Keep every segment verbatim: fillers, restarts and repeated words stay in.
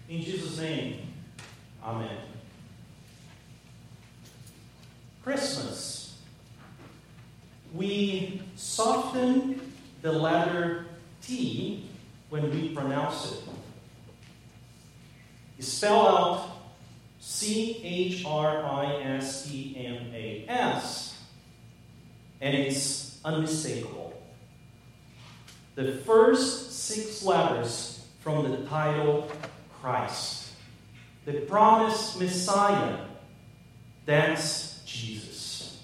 In Jesus' name, amen. Christmas. We soften the letter T when we pronounce it. You spell out C H R I S E M A S, and it's unmistakable. The first six letters from the title Christ, the promised Messiah, that's Jesus.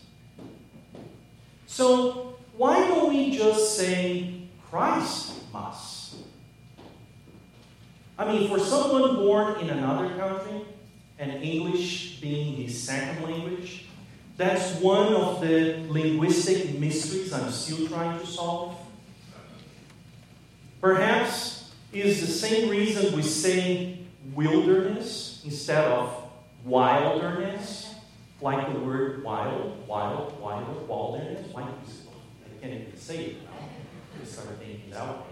So, why don't we just say Christmas? I mean, for someone born in another country, and English being his second language, that's one of the linguistic mysteries I'm still trying to solve. Perhaps it is the same reason we say wilderness instead of wilderness, like the word wild, wild, wild, wilderness. Why I can't even say it now. I started thinking that way.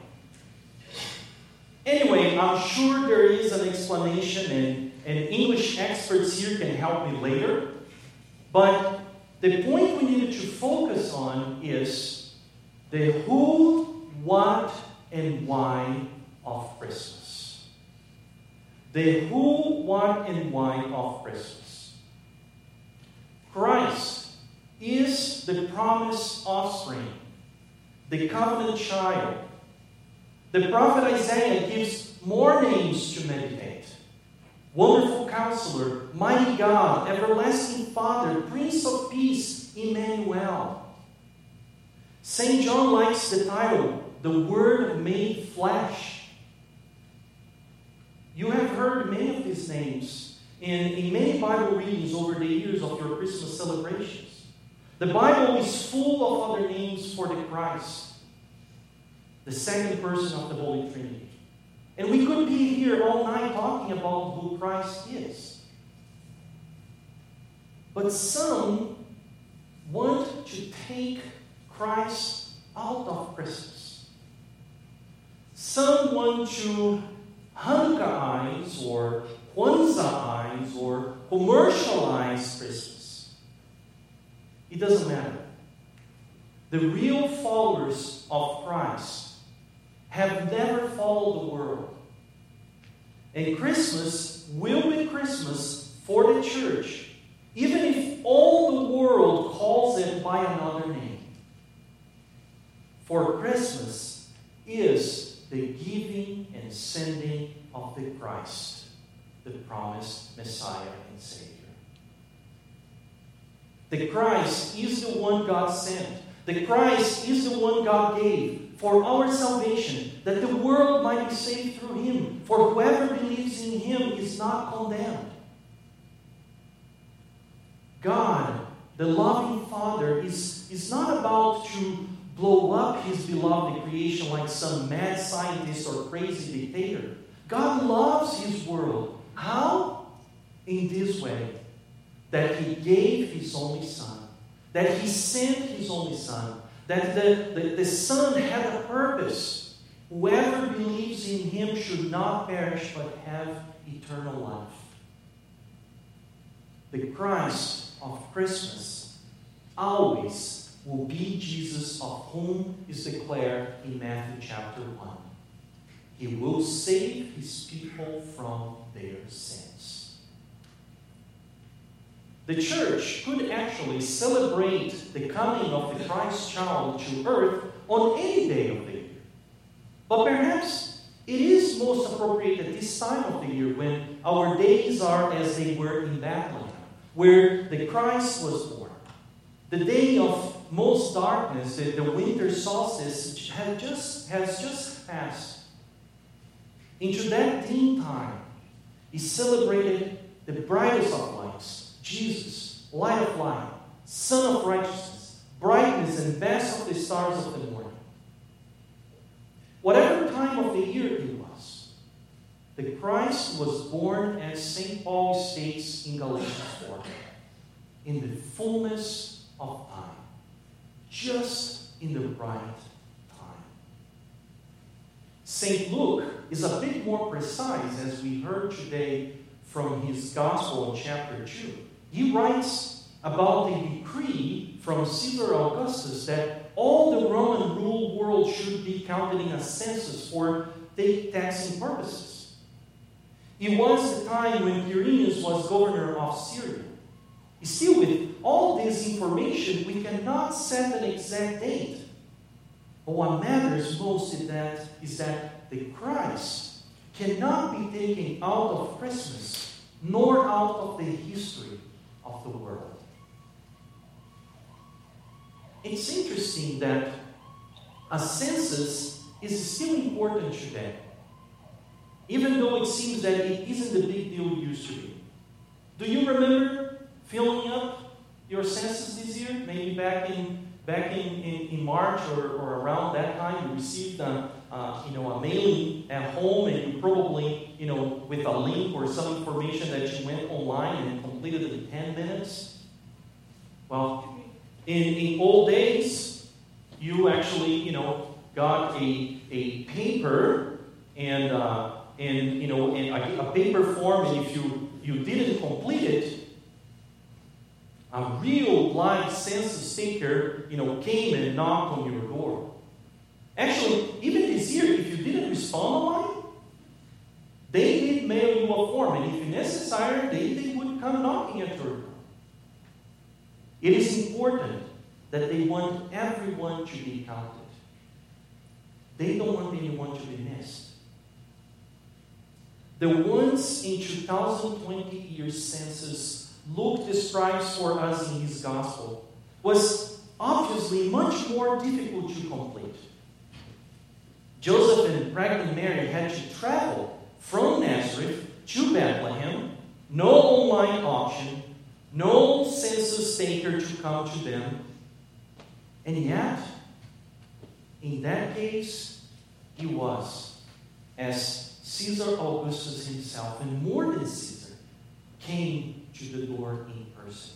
Anyway, I'm sure there is an explanation, and, and English experts here can help me later. But the point we needed to focus on is the who, what, and why of Christmas. The who, what, and why of Christmas. Christ is the promised offspring, the covenant child. The prophet Isaiah gives more names to meditate. Wonderful Counselor, Mighty God, Everlasting Father, Prince of Peace, Emmanuel. Saint John likes the title, The Word Made Flesh. You have heard many of these names in, in many Bible readings over the years of your Christmas celebrations. The Bible is full of other names for the Christ, the second person of the Holy Trinity. And we could be here all night talking about who Christ is. But some want to take Christ out of Christmas. Some want to Hanukkah-ize or Kwanzaa-ize or commercialize Christmas. It doesn't matter. The real followers of Christ have never followed the world. And Christmas will be Christmas for the church, even if all the world calls it by another name. For Christmas is the giving and sending of the Christ, the promised Messiah and Savior. The Christ is the one God sent. The Christ is the one God gave for our salvation, that the world might be saved through Him. For whoever believes in Him is not condemned. God, the loving Father, is, is not about to blow up His beloved creation like some mad scientist or crazy dictator. God loves His world. How? In this way, that He gave His only Son, that He sent His only Son, that the, the, the Son had a purpose. Whoever believes in Him should not perish but have eternal life. The Christ of Christmas always will be Jesus, of whom is declared in Matthew chapter one. He will save His people from their sins. The church could actually celebrate the coming of the Christ child to earth on any day of the year. But perhaps it is most appropriate at this time of the year when our days are as they were in Bethlehem, where the Christ was born. The day of most darkness, the, the winter solstice, had just, has just passed. Into that dim time is celebrated the brightest of lights, Jesus, light of light, Son of righteousness, brightness and best of the stars of the morning. Whatever time of the year it was, the Christ was born, as Saint Paul states in Galatians four, in the fullness of time, just in the right time. Saint Luke is a bit more precise, as we heard today from his Gospel in chapter two. He writes about a decree from Caesar Augustus that all the Roman ruled world should be counted in a census for state taxing purposes. It was the time when Quirinius was governor of Syria. Still, with all this information, we cannot set an exact date. But what matters most is that, is that the Christ cannot be taken out of Christmas, nor out of the history of the world. It's interesting that a census is still important today, even though it seems that it isn't the big deal it used to be. Do you remember filling up your census this year? Maybe back in back in, in, in March or, or around that time, you received a, uh, you know, a mailing at home, and you probably, you know, with a link or some information that you went online and completed it in ten minutes. Well, in, in old days, you actually, you know, got a, a paper and, uh, and you know, and a, a paper form, and if you, you didn't complete it, a real live census taker, you know, came and knocked on your door. Actually, even this year, if you didn't respond online, they did mail you a form, and if necessary, they, they would come knocking at your door. It is important that they want everyone to be counted. They don't want anyone to be missed. The once in two thousand twenty year census Luke describes for us in his Gospel was obviously much more difficult to complete. Joseph and pregnant Mary had to travel from Nazareth to Bethlehem, no online auction, no census taker to come to them. And yet, in that case, he was, as Caesar Augustus himself, and more than Caesar, came to the door in person.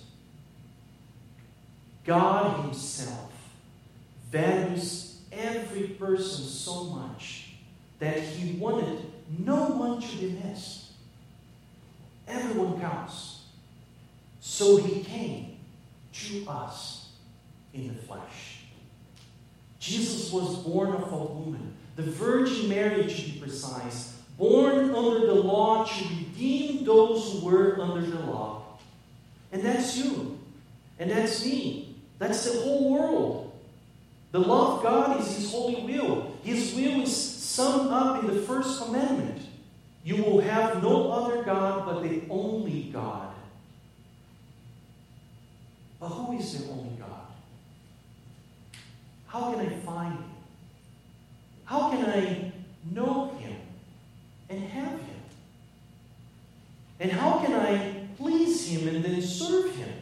God himself values every person so much that he wanted no one to be missed. Everyone counts. So he came to us in the flesh. Jesus was born of a woman, the Virgin Mary to be precise, born under the law to redeem those who were under the law. And that's you. And that's me. That's the whole world. The law of God is his holy will. His will is summed up in the first commandment. You will have no other God but the only God. But who is the only God? How can I find him? How can I know him and have him? And how can I please him and then serve him?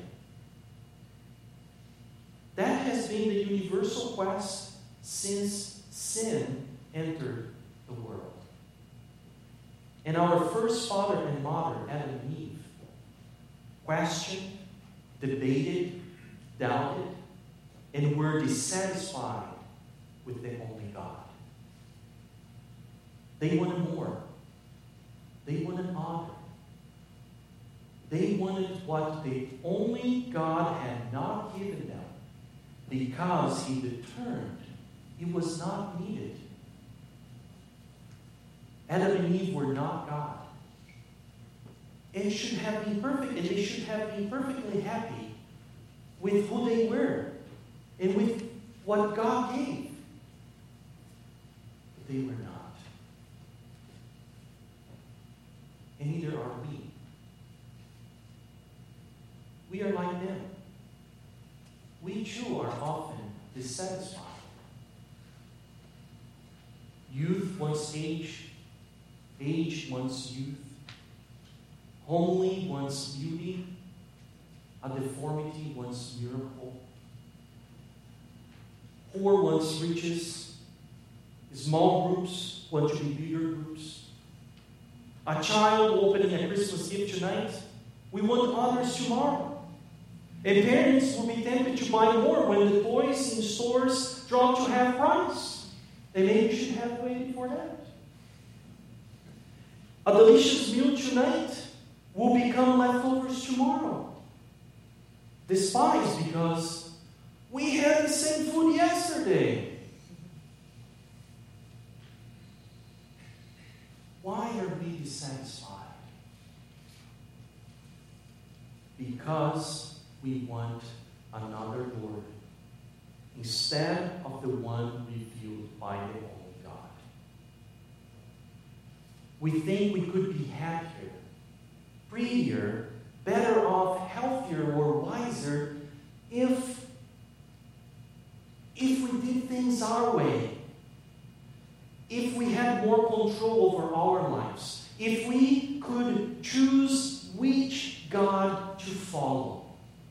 That has been the universal quest since sin entered the world. And our first father and mother, Adam and Eve, questioned, debated, doubted, and were dissatisfied with the only God. They wanted more. They wanted honor. They wanted what the only God had not given them because he determined it was not needed. Adam and Eve were not God. And should have been perfect, and they should have been perfectly happy with who they were and with what God gave. But they were not. And neither are we. We are like them. We too are often dissatisfied. Youth wants age, age wants youth, homely wants beauty, a deformity wants miracle, poor wants riches, small groups want to be bigger groups. A child opening a Christmas gift tonight, we want others tomorrow. And parents will be tempted to buy more when the toys in stores drop to half price. They maybe should have waited for that. A delicious meal tonight will become leftovers tomorrow. Despised because we had the same food yesterday. Why are we dissatisfied? Because we want another Lord instead of the one revealed by the only God. We think we could be happier, prettier, better off, healthier, or wiser if, if we did things our way, if we had more control over our lives, if we could choose which God to follow.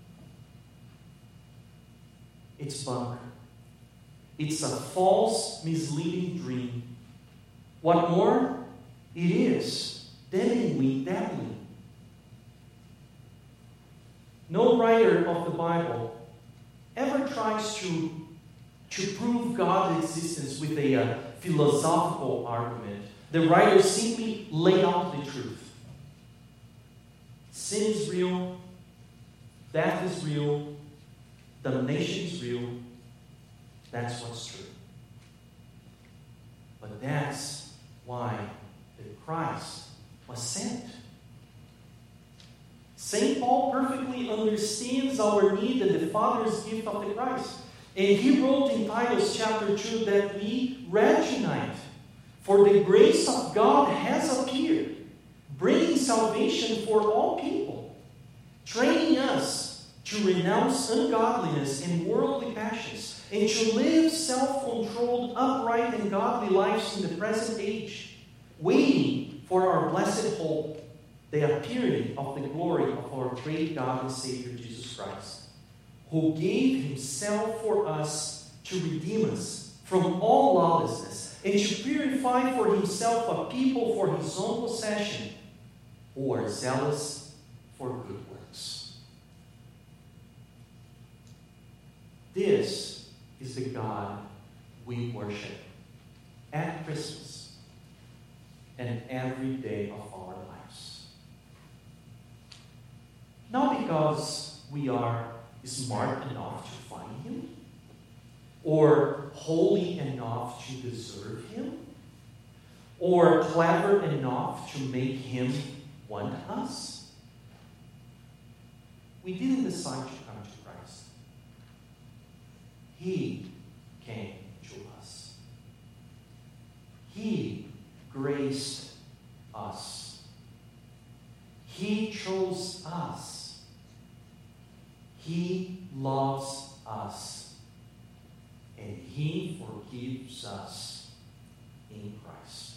It's bunk. It's a false, misleading dream. What more? It is damningly dabbling. No writer of the Bible ever tries to, to prove God's existence with a uh, philosophical argument. The writers simply lay out the truth. Sin is real. Death is real. Damnation is real. That's what's true. But that's why the Christ was sent. Saint Paul perfectly understands our need and the Father's gift of the Christ. And he wrote in Titus chapter two that we read tonight, for the grace of God has appeared, bringing salvation for all people, training us to renounce ungodliness and worldly passions, and to live self-controlled, upright, and godly lives in the present age, waiting for our blessed hope, the appearing of the glory of our great God and Savior Jesus Christ, who gave himself for us to redeem us from all lawlessness and to purify for himself a people for his own possession who are zealous for good works. This is the God we worship at Christmas and every day of our lives. Not because we are smart enough to find him, or holy enough to deserve him, or clever enough to make him want us. We didn't decide to come to Christ. He came to us. He graced us. He chose us. He loves us, and he forgives us in Christ.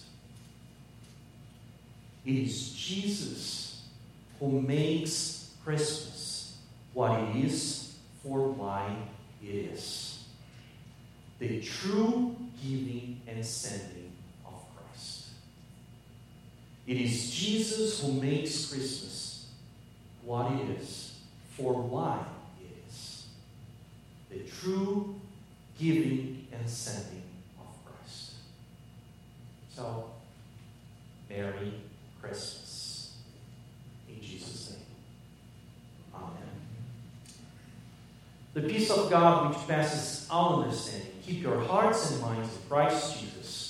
It is Jesus who makes Christmas what it is for why it is. The true giving and sending of Christ. It is Jesus who makes Christmas what it is for why it is. The true giving and sending of Christ. So, Merry Christmas. In Jesus' name. Amen. The peace of God which passes all understanding, keep your hearts and minds in Christ Jesus.